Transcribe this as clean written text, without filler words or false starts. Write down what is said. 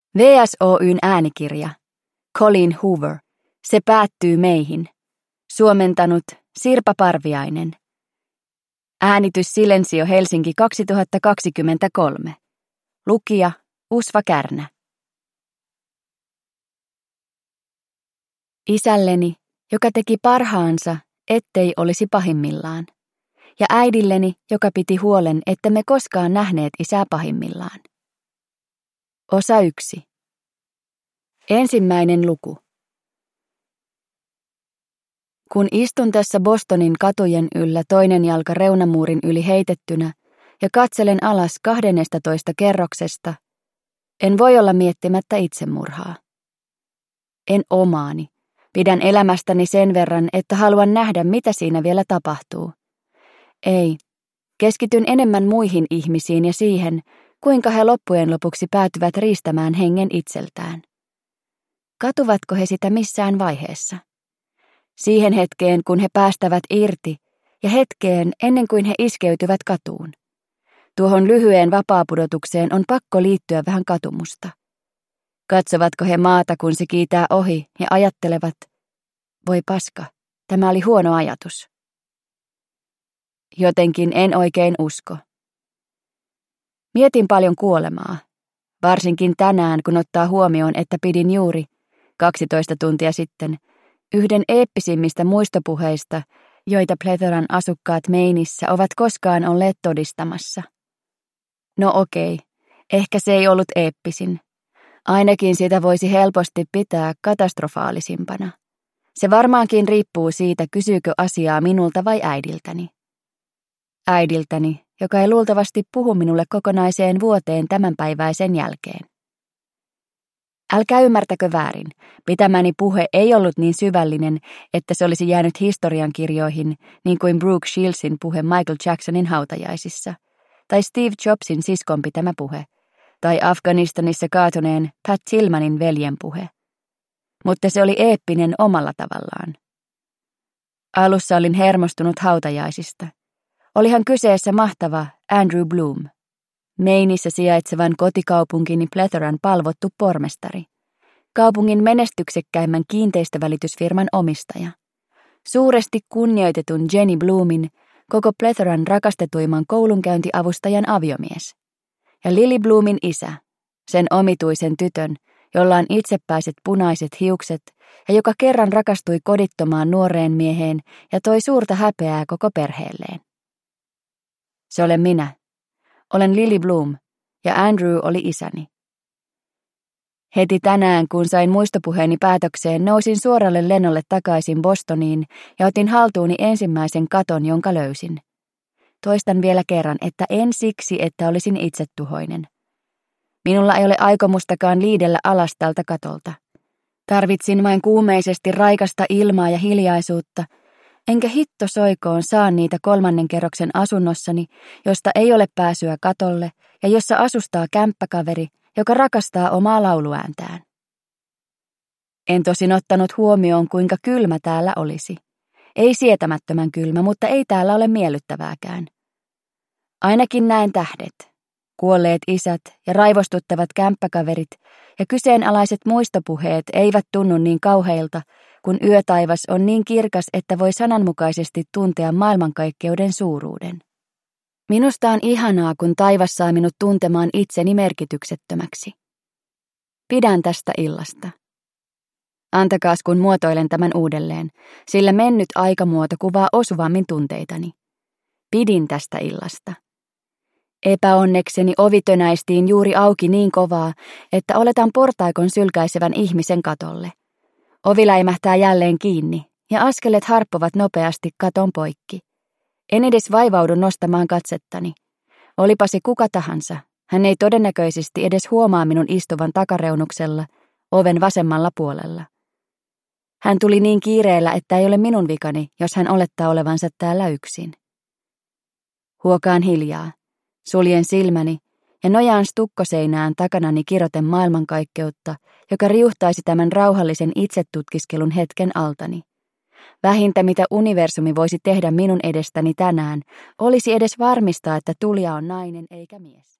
VSOY:n äänikirja. Colleen Hoover. Se päättyy meihin. Suomentanut Sirpa Parviainen. Äänitys Silensio Helsinki 2023. Lukija Usva Kärnä. Isälleni, joka teki parhaansa, ettei olisi pahimmillaan. Ja äidilleni, joka piti huolen, ettemme koskaan nähneet isää pahimmillaan. Osa 1. Ensimmäinen luku. Kun istun tässä Bostonin katujen yllä toinen jalka reunamuurin yli heitettynä ja katselen alas 12 kerroksesta, en voi olla miettimättä itsemurhaa. En omaani. Pidän elämästäni sen verran, että haluan nähdä, mitä siinä vielä tapahtuu. Ei. Keskityn enemmän muihin ihmisiin ja siihen, kuinka he loppujen lopuksi päätyvät riistämään hengen itseltään. Katuvatko he sitä missään vaiheessa? Siihen hetkeen, kun he päästävät irti, ja hetkeen ennen kuin he iskeytyvät katuun. Tuohon lyhyeen vapaapudotukseen on pakko liittyä vähän katumusta. Katsovatko he maata, kun se kiitää ohi, ja ajattelevat, voi paska, tämä oli huono ajatus. Jotenkin en oikein usko. Mietin paljon kuolemaa, varsinkin tänään, kun ottaa huomioon, että pidin juuri 12 tuntia sitten yhden eeppisimmistä muistopuheista, joita Pletheran asukkaat Mainissä ovat koskaan olleet todistamassa. No okei, ehkä se ei ollut eeppisin. Ainakin sitä voisi helposti pitää katastrofaalisimpana. Se varmaankin riippuu siitä, kysyykö asiaa minulta vai äidiltäni. Äidiltäni, joka ei luultavasti puhu minulle kokonaiseen vuoteen tämänpäiväisen jälkeen. Älkää ymmärtäkö väärin, pitämäni puhe ei ollut niin syvällinen, että se olisi jäänyt historiankirjoihin, niin kuin Brooke Shieldsin puhe Michael Jacksonin hautajaisissa, tai Steve Jobsin siskon pitämä puhe, tai Afganistanissa kaatuneen Pat Tillmanin veljen puhe. Mutta se oli eeppinen omalla tavallaan. Alussa olin hermostunut hautajaisista. Olihan kyseessä mahtava Andrew Bloom, Mainissä sijaitsevan kotikaupunkini Pletheran palvottu pormestari, kaupungin menestyksekkäimmän kiinteistövälitysfirman omistaja, suuresti kunnioitetun Jenny Bloomin, koko Pletheran rakastetuimman koulunkäyntiavustajan aviomies, ja Lily Bloomin isä, sen omituisen tytön, jolla on itsepäiset punaiset hiukset ja joka kerran rakastui kodittomaan nuoreen mieheen ja toi suurta häpeää koko perheelleen. Se olen minä. Olen Lily Bloom, ja Andrew oli isäni. Heti tänään, kun sain muistopuheeni päätökseen, nousin suoralle lennolle takaisin Bostoniin ja otin haltuuni ensimmäisen katon, jonka löysin. Toistan vielä kerran, että en siksi, että olisin itsetuhoinen. Minulla ei ole aikomustakaan liidellä alas tältä katolta. Tarvitsin vain kuumeisesti raikasta ilmaa ja hiljaisuutta, enkä hitto soikoon saa niitä 3. kerroksen asunnossani, josta ei ole pääsyä katolle ja jossa asustaa kämppäkaveri, joka rakastaa omaa lauluääntään. En tosin ottanut huomioon, kuinka kylmä täällä olisi. Ei sietämättömän kylmä, mutta ei täällä ole miellyttävääkään. Ainakin näen tähdet, kuolleet isät ja raivostuttavat kämppäkaverit ja kyseenalaiset muistopuheet eivät tunnu niin kauheilta, kun yötaivas on niin kirkas, että voi sananmukaisesti tuntea maailmankaikkeuden suuruuden. Minusta on ihanaa, kun taivas saa minut tuntemaan itseni merkityksettömäksi. Pidän tästä illasta. Antakaas, kun muotoilen tämän uudelleen, sillä mennyt aikamuoto kuvaa osuvammin tunteitani. Pidin tästä illasta. Epäonnekseni ovi tönäistiin juuri auki niin kovaa, että oletan portaikon sylkäisevän ihmisen katolle. Ovi läimähtää jälleen kiinni, ja askeleet harppovat nopeasti katon poikki. En edes vaivaudu nostamaan katsettani. Olipa se kuka tahansa, hän ei todennäköisesti edes huomaa minun istuvan takareunuksella, oven vasemmalla puolella. Hän tuli niin kiireellä, että ei ole minun vikani, jos hän olettaa olevansa täällä yksin. Huokaan hiljaa, suljen silmäni ja nojaan stukkoseinään takanani kiroten maailmankaikkeutta, joka riuhtaisi tämän rauhallisen itsetutkiskelun hetken altani. Vähintä, mitä universumi voisi tehdä minun edestäni tänään, olisi edes varmistaa, että tulija on nainen eikä mies.